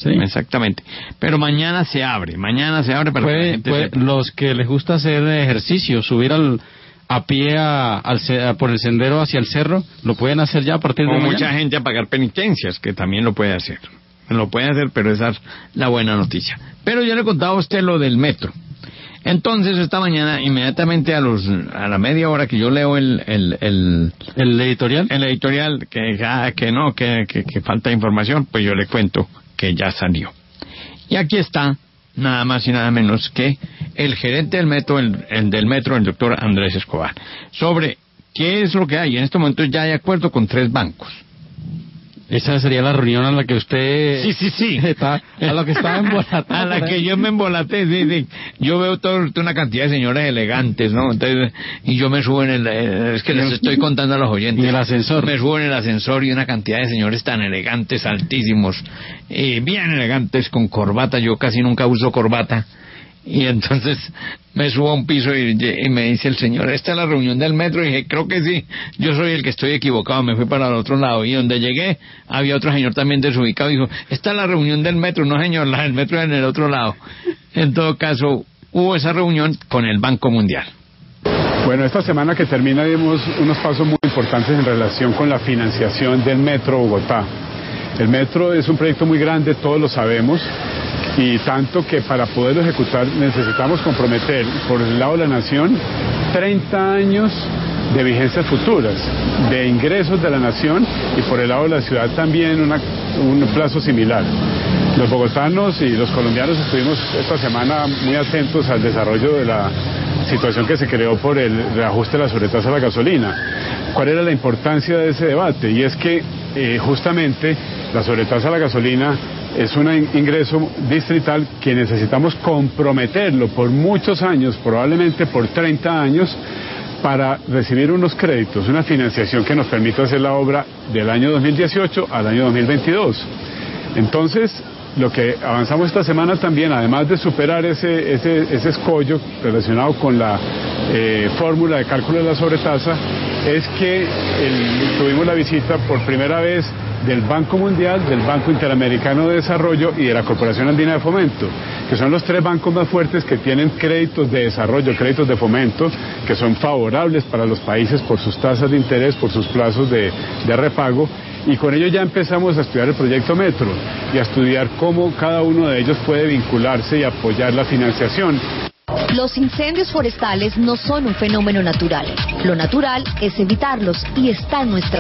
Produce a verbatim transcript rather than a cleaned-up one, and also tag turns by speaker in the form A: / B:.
A: Sí.
B: Exactamente. Pero mañana se abre, mañana se abre para
A: puede,
B: que la gente
A: puede,
B: sepa.
A: Los que les gusta hacer ejercicio, subir al a pie a, al, a, por el sendero hacia el cerro, lo pueden hacer ya a partir de
B: O
A: mañana.
B: mucha gente a pagar penitencias, que también lo puede hacer. Lo puede hacer, pero esa es la buena noticia. Pero yo le contaba a usted lo del metro. Entonces, esta mañana, inmediatamente a los a la media hora que yo leo el el el,
A: ¿El editorial?
B: el editorial, que, ah, que no, que, que, que falta información, pues yo le cuento que ya salió. Y aquí está, nada más y nada menos que el gerente del metro, el, el del metro, el doctor Andrés Escobar, sobre qué es lo que hay. En este momento ya hay acuerdo con tres bancos.
A: Esa sería la reunión a la que usted...
B: Sí, sí, sí.
A: Está, a la que estaba embolatada.
B: A la que yo me embolaté, sí, sí. Yo veo todo, toda una cantidad de señores elegantes, ¿no? Entonces, y yo me subo en el... Eh, es que les estoy contando a los oyentes.
A: En el ascensor.
B: Me subo en el ascensor y una cantidad de señores tan elegantes, altísimos, eh, bien elegantes, con corbata. Yo casi nunca uso corbata. Y entonces me subo a un piso y, y me dice el señor, ¿esta es la reunión del metro? Y dije, creo que sí, yo soy el que estoy equivocado, me fui para el otro lado. Y donde llegué, había otro señor también desubicado y dijo, esta es la reunión del metro. No, señor, la del metro es en el otro lado. En todo caso, hubo esa reunión con el Banco Mundial.
C: Bueno, esta semana que termina dimos unos pasos muy importantes en relación con la financiación del Metro Bogotá. El metro es un proyecto muy grande, todos lo sabemos, y tanto que para poderlo ejecutar necesitamos comprometer por el lado de la nación treinta años de vigencias futuras, de ingresos de la nación, y por el lado de la ciudad también una, un plazo similar. Los bogotanos y los colombianos estuvimos esta semana muy atentos al desarrollo de la situación que se creó por el reajuste de la sobretasa a la gasolina. ¿Cuál era la importancia de ese debate? Y es que eh, justamente la sobretasa a la gasolina es un ingreso distrital que necesitamos comprometerlo por muchos años, probablemente por treinta años, para recibir unos créditos, una financiación que nos permita hacer la obra del año dos mil dieciocho al año dos mil veintidós. Entonces, lo que avanzamos esta semana también, además de superar ese, ese, ese escollo relacionado con la eh, fórmula de cálculo de la sobretasa, es que el, tuvimos la visita por primera vez del Banco Mundial, del Banco Interamericano de Desarrollo y de la Corporación Andina de Fomento, que son los tres bancos más fuertes que tienen créditos de desarrollo, créditos de fomento, que son favorables para los países por sus tasas de interés, por sus plazos de, de repago, y con ello ya empezamos a estudiar el proyecto Metro y a estudiar cómo cada uno de ellos puede vincularse y apoyar la financiación.
D: Los incendios forestales no son un fenómeno natural. Lo natural es evitarlos y está en nuestra